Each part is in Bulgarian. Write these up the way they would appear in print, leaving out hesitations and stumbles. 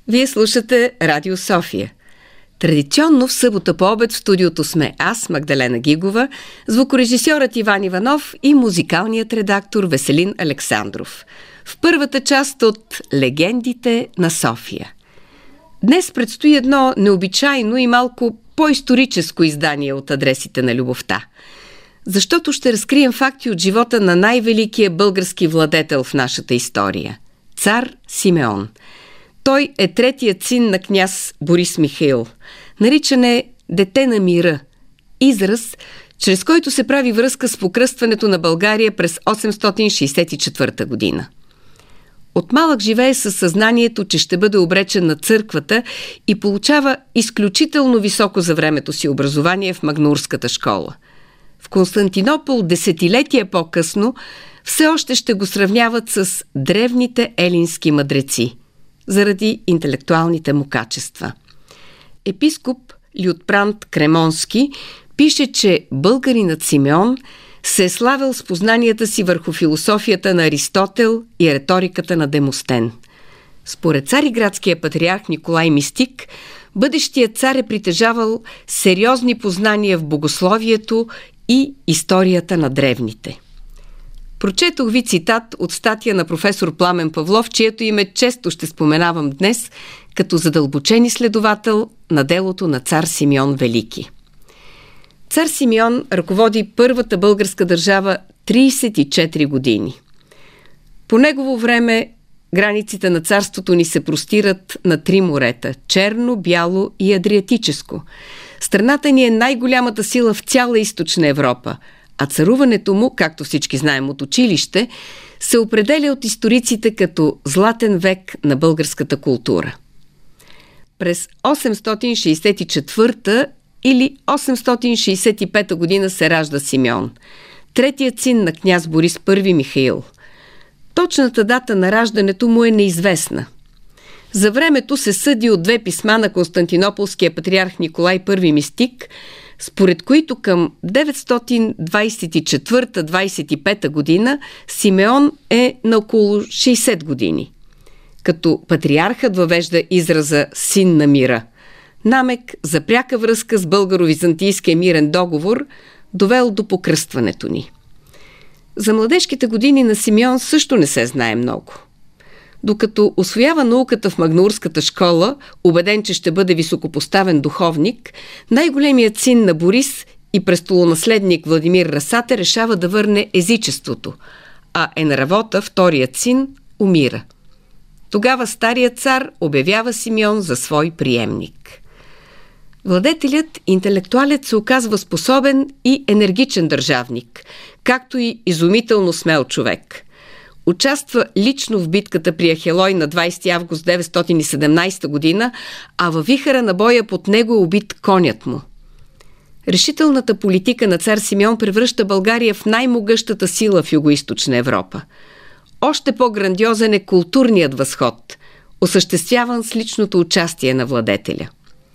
Вие слушате Радио София. Традиционно в събота по обед в студиото сме аз, Магдалена Гигова, звукорежисьорът Иван Иванов и музикалният редактор Веселин Александров. В първата част от Легендите на София. Днес предстои едно необичайно и малко по-историческо издание от Адресите на любовта. Защото ще разкрием факти от живота на най-великия български владетел в нашата история – цар Симеон. Той е третият син на княз Борис Михаил. Наричан е Дете на мира, израз, чрез който се прави връзка с покръстването на България през 864 година. От малък живее със съзнанието, че ще бъде обречен на църквата и получава изключително високо за времето си образование в Магнаурската школа. В Константинопол десетилетия по-късно все още ще го сравняват с древните елински мъдреци, заради интелектуалните му качества. Епископ Лютпрант Кремонски пише, че българинът Симеон се е славил с познанията си върху философията на Аристотел и реториката на Демостен. Според цариградския патриарх Николай Мистик, бъдещият цар е притежавал сериозни познания в богословието и историята на древните. Прочетох ви цитат от статия на професор Пламен Павлов, чието име често ще споменавам днес, като задълбочен изследовател на делото на цар Симеон Велики. Цар Симеон ръководи първата българска държава 34 години. По негово време границите на царството ни се простират на 3 морета – Черно, Бяло и Адриатическо. Страната ни е най-голямата сила в цяла Източна Европа, а царуването му, както всички знаем от училище, се определя от историците като златен век на българската култура. През 864 или 865 година се ражда Симеон, третият син на княз Борис I Михаил. Точната дата на раждането му е неизвестна. За времето се съди от 2 писма на константинополския патриарх Николай I Мистик, според които към 924-25 година Симеон е на около 60 години. Като патриархът въвежда израза «син на мира», намек за пряка връзка с българо-византийския мирен договор, довел до покръстването ни. За младежките години на Симеон също не се знае много. Докато усвоява науката в Магнаурската школа, убеден, че ще бъде високопоставен духовник, най-големият син на Борис и престолонаследник Владимир Расате решава да върне езичеството, а Енравота, вторият син, умира. Тогава старият цар обявява Симеон за свой приемник. Владетелят, интелектуалец, се оказва способен и енергичен държавник, както и изумително смел човек. Участва лично в битката при Ахелой на 20 август 917 година, а във вихъра на боя под него е убит конят му. Решителната политика на цар Симеон превръща България в най-могъщата сила в Югоизточна Европа. Още по-грандиозен е културният възход, осъществяван с личното участие на владетеля.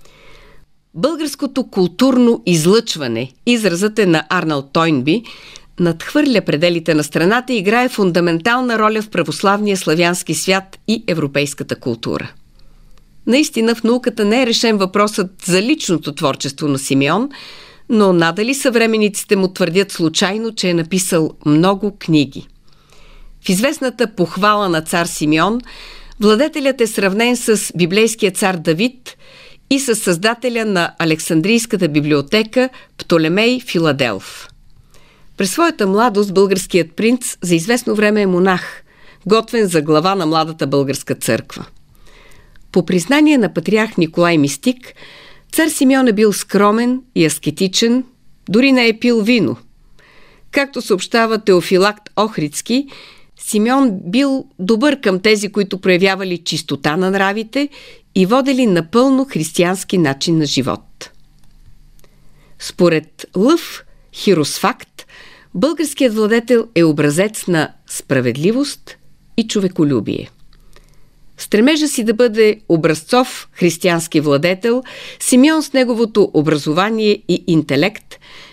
Българското културно излъчване, изразът е на Арнолд Тойнби, надхвърля пределите на страната и играе фундаментална роля в православния славянски свят и европейската култура. Наистина в науката не е решен въпросът за личното творчество на Симеон, но надали съвременниците му твърдят случайно, че е написал много книги. В известната похвала на цар Симеон, владетелят е сравнен с библейския цар Давид и с създателя на Александрийската библиотека Птолемей Филаделф. През своята младост българският принц за известно време е монах, готвен за глава на младата българска църква. По признание на патриарх Николай Мистик, цар Симеон е бил скромен и аскетичен, дори не е пил вино. Както съобщава Теофилакт Охридски, Симеон бил добър към тези, които проявявали чистота на нравите и водели напълно християнски начин на живот. Според Лъв Хиросфакт, българският владетел е образец на справедливост и човеколюбие. Стремежа си да бъде образцов християнски владетел, Симеон с неговото образование и интелект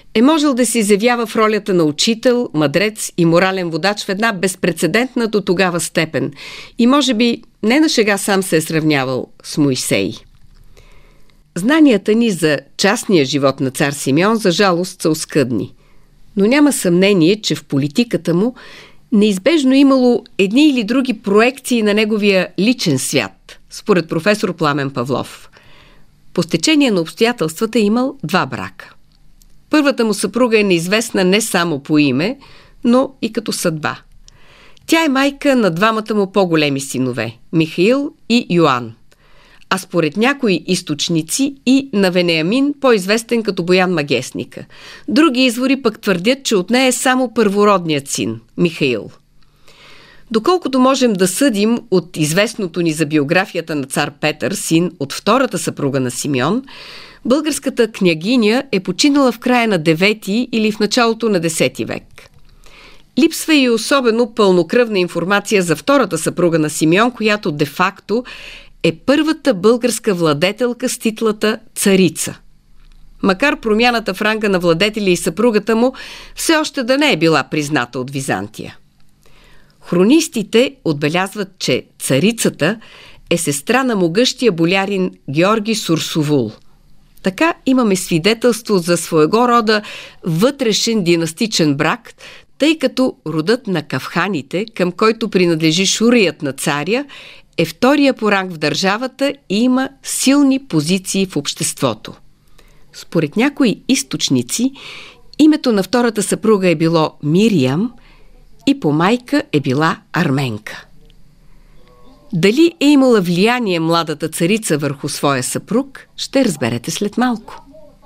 е можел да се изявява в ролята на учител, мъдрец и морален водач в една безпрецедентна до тогава степен и може би не на шега сам се е сравнявал с Моисей. Знанията ни за частния живот на цар Симеон за жалост са оскъдни, но няма съмнение, че в политиката му неизбежно имало едни или други проекции на неговия личен свят, според професор Пламен Павлов. По стечение на обстоятелствата е имал 2 брака. Първата му съпруга е неизвестна не само по име, но и като съдба. Тя е майка на 2 му по-големи синове – Михаил и Йоан, а според някои източници и на Вениамин, по-известен като Боян Магесника. Други извори пък твърдят, че от нея е само първородният син – Михаил. Доколкото можем да съдим от известното ни за биографията на цар Петър, син от втората съпруга на Симеон, българската княгиня е починала в края на 9 или в началото на 10 век. Липсва и особено пълнокръвна информация за втората съпруга на Симеон, която де-факто е първата българска владетелка с титлата царица. Макар промяната в ранга на владетеля и съпругата му все още да не е била призната от Византия. Хронистите отбелязват, че царицата е сестра на могъщия болярин Георги Сурсовул. Така имаме свидетелство за своего рода вътрешен династичен брак, тъй като родът на кавханите, към който принадлежи шурият на царя, е втория по ранг в държавата и има силни позиции в обществото. Според някои източници, името на втората съпруга е било Мириам и по майка е била арменка. Дали е имала влияние младата царица върху своя съпруг, ще разберете след малко.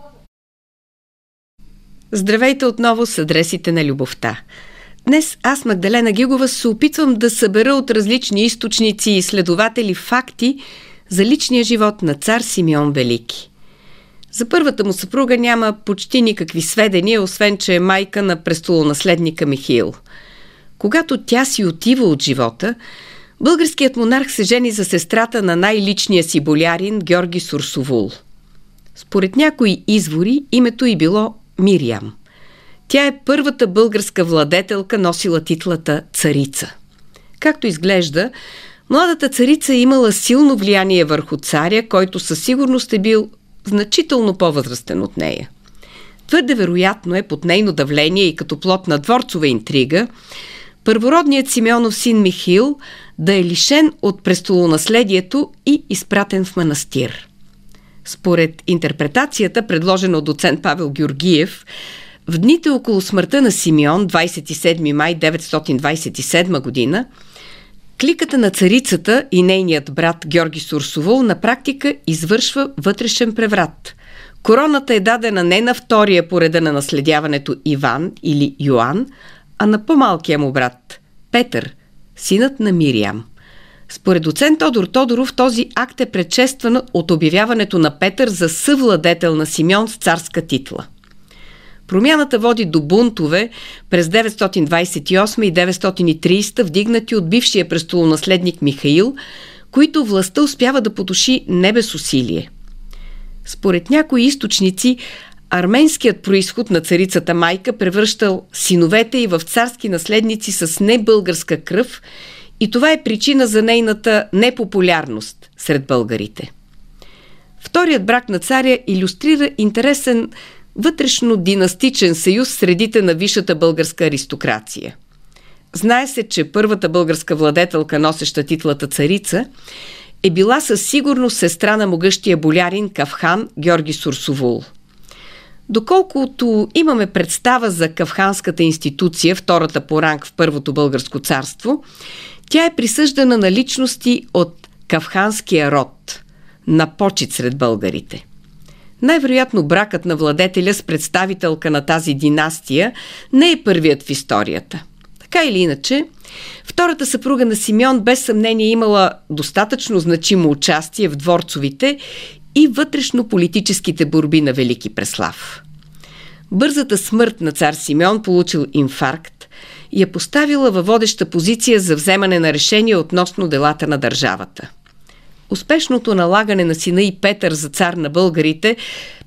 Здравейте отново с адресите на любовта. Днес аз, Магдалена Гигова, се опитвам да събера от различни източници и изследователи факти за личния живот на цар Симеон Велики. За първата му съпруга няма почти никакви сведения, освен че е майка на престолонаследника Михаил. Когато тя си отива от живота, българският монарх се жени за сестрата на най-личния си болярин Георги Сурсовул. Според някои извори името й било Мириам. Тя е първата българска владетелка, носила титлата царица. Както изглежда, младата царица е имала силно влияние върху царя, който със сигурност е бил значително по-възрастен от нея. Твърде вероятно е под нейно давление и като плод на дворцова интрига, първородният Симеонов син Михаил да е лишен от престолонаследието и изпратен в манастир. Според интерпретацията, предложена от доцент Павел Георгиев, в дните около смъртта на Симеон, 27 май 927 година, кликата на царицата и нейният брат Георги Сурсовул на практика извършва вътрешен преврат. Короната е дадена не на втория по реда на наследяването Иван или Йоан, а на по-малкия му брат Петър, синът на Мириам. Според доцент Тодор Тодоров, този акт е предшестван от обявяването на Петър за съвладетел на Симеон с царска титла. Промяната води до бунтове през 928 и 930, вдигнати от бившия престолонаследник Михаил, които властта успява да потуши не без усилие. Според някои източници, арменският произход на царицата майка превръщал синовете й в царски наследници с небългарска кръв и това е причина за нейната непопулярност сред българите. Вторият брак на царя илюстрира интересен вътрешно-династичен съюз в средите на висшата българска аристокрация. Знае се, че първата българска владетелка, носеща титлата царица, е била със сигурност сестра на могъщия болярин кавхан Георги Сурсовул. Доколкото имаме представа за кавханската институция, втората по ранг в Първото българско царство, тя е присъждана на личности от кавханския род, на почит сред българите. Най-вероятно бракът на владетеля с представителка на тази династия не е първият в историята. Така или иначе, втората съпруга на Симеон без съмнение имала достатъчно значимо участие в дворцовите и вътрешно-политическите борби на Велики Преслав. Бързата смърт на цар Симеон, получил инфаркт, я поставила във водеща позиция за вземане на решения относно делата на държавата. Успешното налагане на сина и Петър за цар на българите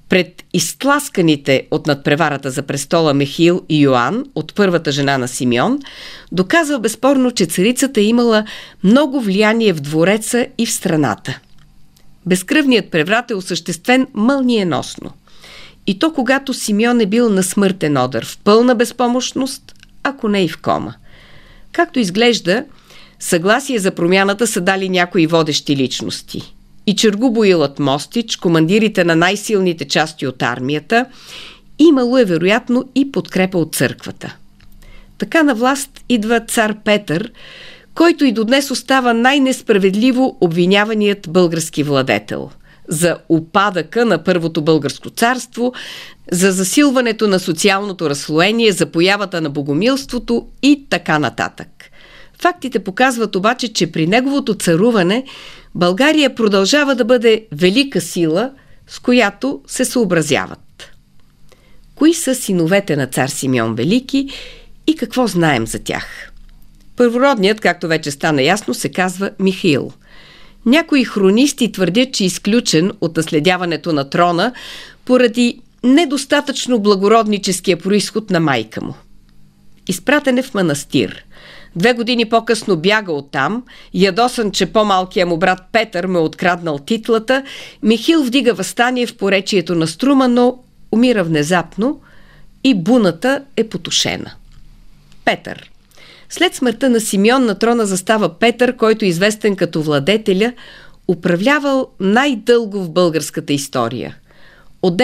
Пред изтласканите от надпреварата за престола Михаил и Йоан от първата жена на Симеон, доказва безспорно, че царицата е имала много влияние в двореца и в страната. Безкръвният преврат е осъществен мълниеносно. И то когато Симеон е бил на смъртен одър, в пълна безпомощност, ако не и в кома. Както изглежда, съгласие за промяната са дали някои водещи личности. И Чергубоилът Мостич, командирите на най-силните части от армията, имало е вероятно и подкрепа от църквата. Така на власт идва цар Петър, който и до днес остава най-несправедливо обвиняваният български владетел за упадъка на Първото българско царство, за засилването на социалното разслоение, за появата на богомилството и така нататък. Фактите показват обаче, че при неговото царуване България продължава да бъде велика сила, с която се съобразяват. Кои са синовете на цар Симеон Велики и какво знаем за тях? Първородният, както вече стана ясно, се казва Михаил. Някои хронисти твърдят, че е изключен от наследяването на трона поради недостатъчно благородническия произход на майка му. Изпратен е в манастир. 2 години по-късно бяга оттам, ядосан, че по-малкият му брат Петър му е откраднал титлата, Михаил вдига въстание в поречието на Струма, но умира внезапно и буната е потушена. Петър. След смъртта на Симеон на трона застава Петър, който е известен като владетеля, управлявал най-дълго в българската история. От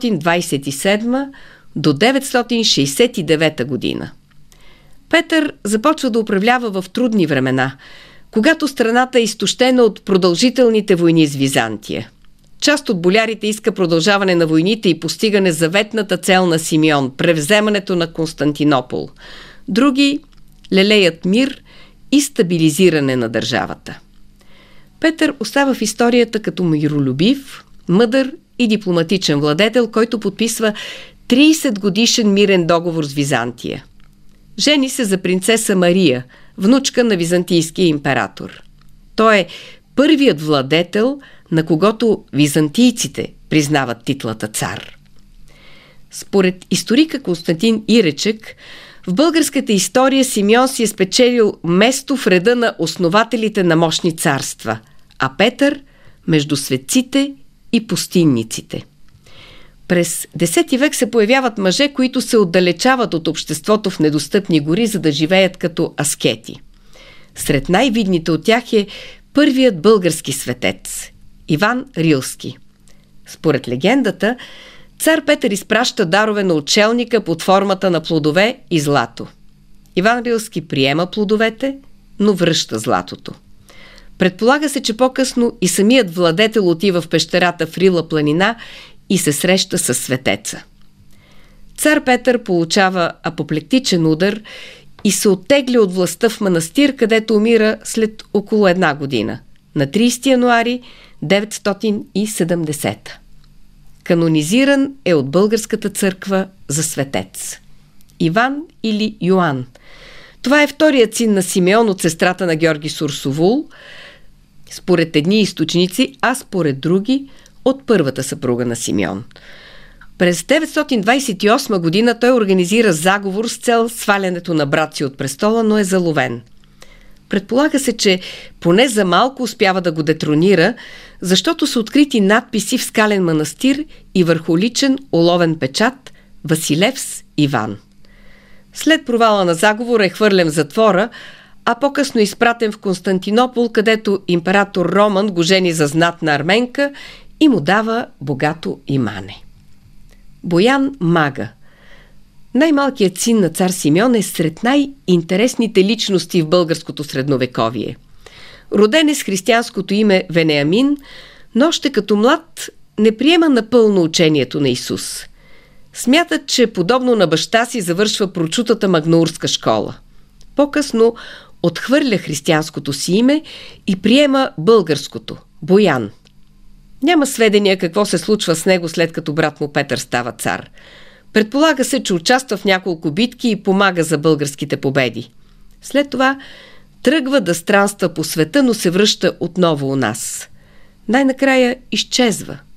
927 до 969 година. Петър започва да управлява в трудни времена, когато страната е изтощена от продължителните войни с Византия. Част от болярите иска продължаване на войните и постигане заветната цел на Симеон – превземането на Константинопол. Други лелеят мир и стабилизиране на държавата. Петър остава в историята като миролюбив, мъдър и дипломатичен владетел, който подписва 30-годишен мирен договор с Византия. Жени се за принцеса Мария, внучка на византийския император. Той е първият владетел, на когото византийците признават титлата цар. Според историка Константин Иречек, в българската история Симеон си е спечелил место в реда на основателите на мощни царства, а Петър – между светците и пустинниците. През X век се появяват мъже, които се отдалечават от обществото в недостъпни гори, за да живеят като аскети. Сред най-видните от тях е първият български светец – Иван Рилски. Според легендата, цар Петър изпраща дарове на отшелника под формата на плодове и злато. Иван Рилски приема плодовете, но връща златото. Предполага се, че по-късно и самият владетел отива в пещерата в Рила планина и се среща с светеца. Цар Петър получава апоплектичен удар и се оттегля от властта в манастир, където умира след около 1 година, на 30 януари 970. Канонизиран е от българската църква за светец. Иван или Йоан. Това е вторият син на Симеон от сестрата на Георги Сурсовул, според едни източници, а според други от първата съпруга на Симеон. През 928 година той организира заговор с цел свалянето на брат си от престола, но е заловен. Предполага се, че поне за малко успява да го детронира, защото са открити надписи в скален манастир и върху личен оловен печат Василевс Иван. След провала на заговора е хвърлен в затвора, а по-късно изпратен в Константинопол, където император Роман го жени за знатна арменка и му дава богато имане. Боян Мага. Най-малкият син на цар Симеон е сред най-интересните личности в българското средновековие. Роден е с християнското име Вениамин, но още като млад не приема напълно учението на Исус. Смятат, че подобно на баща си завършва прочутата магнаурска школа. По-късно отхвърля християнското си име и приема българското – Боян. Няма сведения какво се случва с него след като брат му Петър става цар. Предполага се, че участва в няколко битки и помага за българските победи. След това тръгва да странства по света, но се връща отново у нас. Най-накрая изчезва.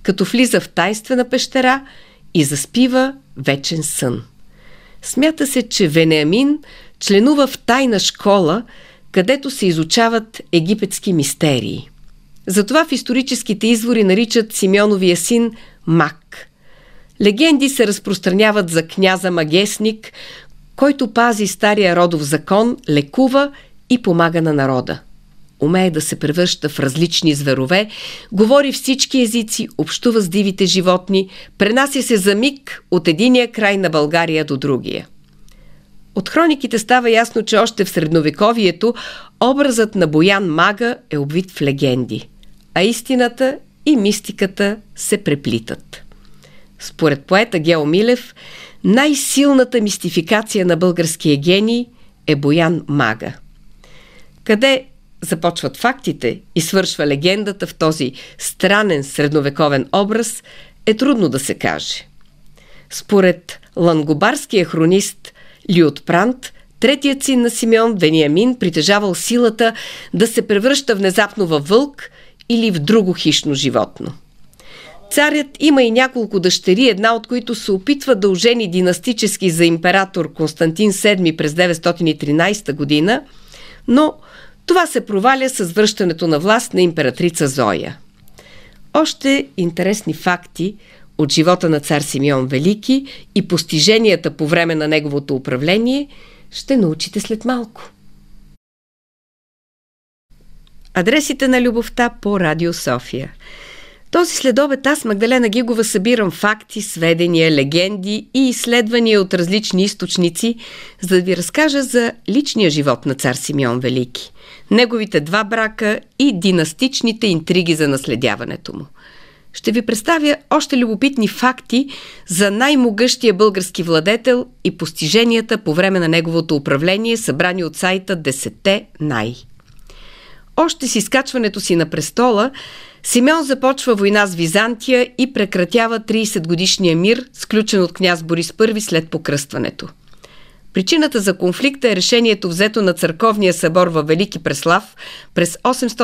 като влиза в тайнствена пещера и заспива вечен сън. Смята се, че Вениамин членува в тайна школа, където се изучават египетски мистерии. Затова в историческите извори наричат Симеоновия син Маг. Легенди се разпространяват за княза Магесник, който пази стария родов закон, лекува и помага на народа. Умее да се превръща в различни зверове, говори всички езици, общува с дивите животни, пренася се за миг от единия край на България до другия. От хрониките става ясно, че още в средновековието образът на Боян Мага е обвит в легенди, а истината и мистиката се преплитат. Според поета Гео Милев, най-силната мистификация на българския гений е Боян Мага. Къде започват фактите и свършва легендата в този странен средновековен образ, е трудно да се каже. Според лангобарския хронист Лиотпрант, третият син на Симеон, Вениамин, притежавал силата да се превръща внезапно във вълк или в друго хищно животно. Царят има и няколко дъщери, една от които се опитва да ожени династически за император Константин VII през 913 година, но това се проваля с връщането на власт на императрица Зоя. Още интересни факти от живота на цар Симеон Велики и постиженията по време на неговото управление ще научите след малко. Адресите на любовта по Радио София. Този следобед аз, Магдалена Гигова, събирам факти, сведения, легенди и изследвания от различни източници, за да ви разкажа за личния живот на цар Симеон Велики, неговите 2 брака и династичните интриги за наследяването му. Ще ви представя още любопитни факти за най-могъщия български владетел и постиженията по време на неговото управление, събрани от сайта 10 най. Още с изкачването си на престола, Симеон започва война с Византия и прекратява 30-годишния мир, сключен от княз Борис I след покръстването. Причината за конфликта е решението, взето на църковния събор във Велики Преслав през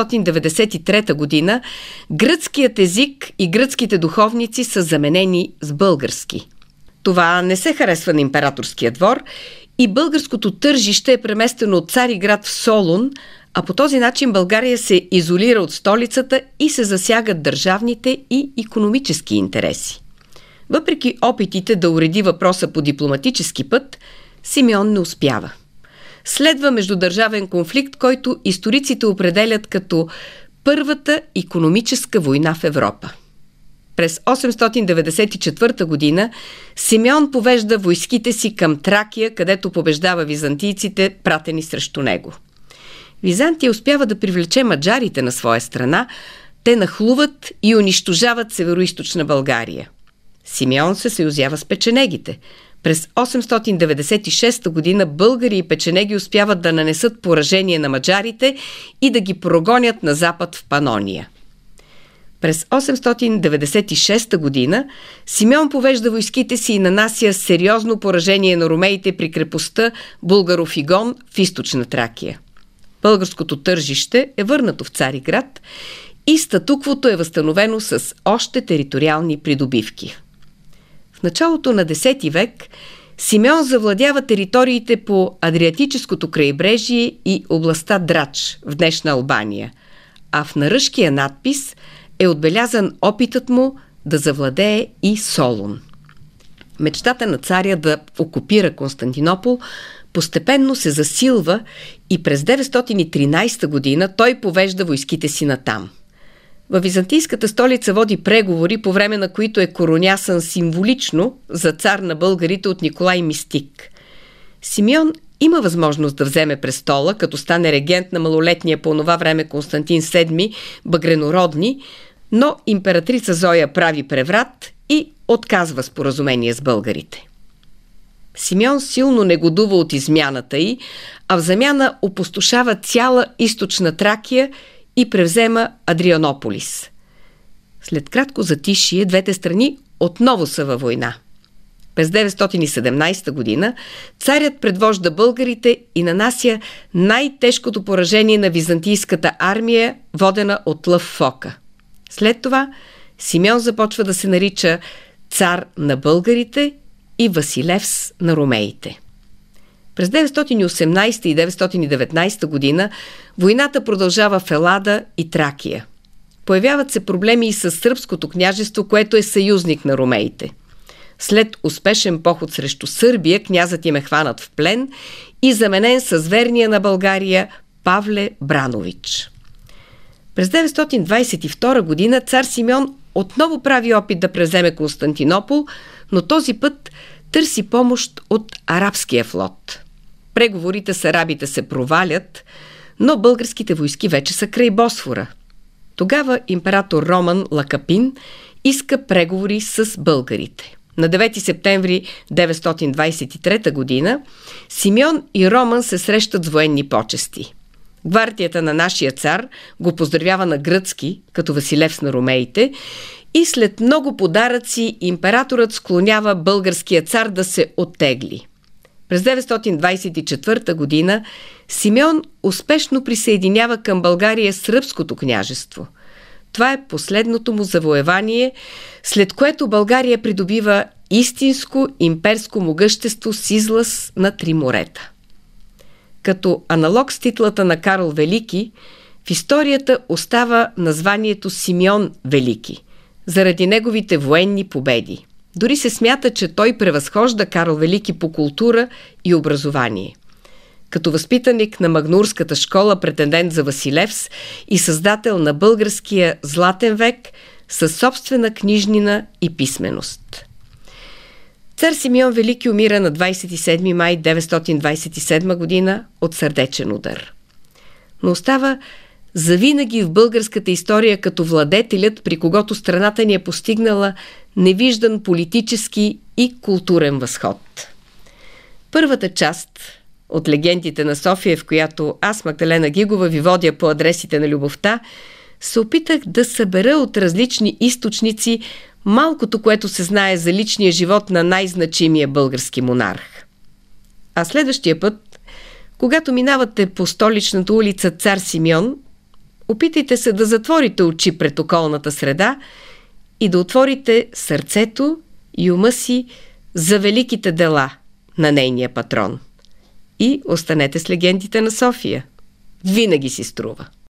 893 година. Гръцкият език и гръцките духовници са заменени с български. Това не се харесва на императорския двор и българското тържище е преместено от Цариград в Солун, а по този начин България се изолира от столицата и се засягат държавните и икономически интереси. Въпреки опитите да уреди въпроса по дипломатически път, Симеон не успява. Следва междудържавен конфликт, който историците определят като първата икономическа война в Европа. През 894 година Симеон повежда войските си към Тракия, където побеждава византийците, пратени срещу него. Византия успява да привлече маджарите на своя страна, те нахлуват и унищожават североизточна България. Симеон се съюзява с печенегите. През 896 година българи и печенеги успяват да нанесат поражение на маджарите и да ги прогонят на запад в Панония. През 896 година Симеон повежда войските си и нанася сериозно поражение на ромеите при крепостта Булгарофигон в източна Тракия. Българското тържище е върнато в Цариград и статуквото е възстановено с още териториални придобивки. В началото на X век Симеон завладява териториите по Адриатическото крайбрежие и областта Драч в днешна Албания, а в наръшкия надпис е отбелязан опитът му да завладее и Солун. Мечтата на царя да окупира Константинопол постепенно се засилва и през 913 година той повежда войските си натам. Във византийската столица води преговори, по време на които е коронясан символично за цар на българите от Николай Мистик. Симеон има възможност да вземе престола, като стане регент на малолетния по това време Константин VII Багренородни, но императрица Зоя прави преврат и отказва споразумение с българите. Симеон силно негодува от измяната й, а в замяна опустошава цяла източна Тракия и превзема Адрианополис. След кратко затишие двете страни отново са във война. През 917 година царят предвожда българите и нанася най-тежкото поражение на византийската армия, водена от Лъв Фока. След това Симеон започва да се нарича цар на българите и Василевс на ромеите. През 918 и 919 година войната продължава в Елада и Тракия. Появяват се проблеми и с сръбското княжество, което е съюзник на ромеите. След успешен поход срещу Сърбия, князът им е хванат в плен и заменен с верния на България Павле Бранович. През 922 година цар Симеон отново прави опит да превземе Константинопол, но този път търси помощ от арабския флот. Преговорите с арабите се провалят, но българските войски вече са край Босфора. Тогава император Роман Лакапин иска преговори с българите. На 9 септември 923 година Симеон и Роман се срещат с военни почести. Гвардията на нашия цар го поздравява на гръцки, като Василевс на ромеите, и след много подаръци императорът склонява българския цар да се оттегли. През 924 година Симеон успешно присъединява към България Сръбското княжество. Това е последното му завоевание, след което България придобива истинско имперско могъщество с излаз на три морета. Като аналог с титлата на Карл Велики, в историята остава названието Симеон Велики, заради неговите военни победи. Дори се смята, че той превъзхожда Карл Велики по култура и образование. Като възпитаник на Магнаурската школа, претендент за Василевс и създател на българския златен век със собствена книжнина и писменост. Цар Симеон Велики умира на 27 май 927 година от сърдечен удар. Но остава завинаги в българската история като владетелят, при когото страната ни е постигнала невиждан политически и културен възход. Първата част от легендите на София, в която аз, Магдалена Гигова, ви водя по адресите на любовта, се опитах да събера от различни източници малкото, което се знае за личния живот на най-значимия български монарх. А следващия път, когато минавате по столичната улица Цар Симеон, опитайте се да затворите очи пред околната среда и да отворите сърцето и ума си за великите дела на нейния патрон. И останете с легендите на София. Винаги си струва.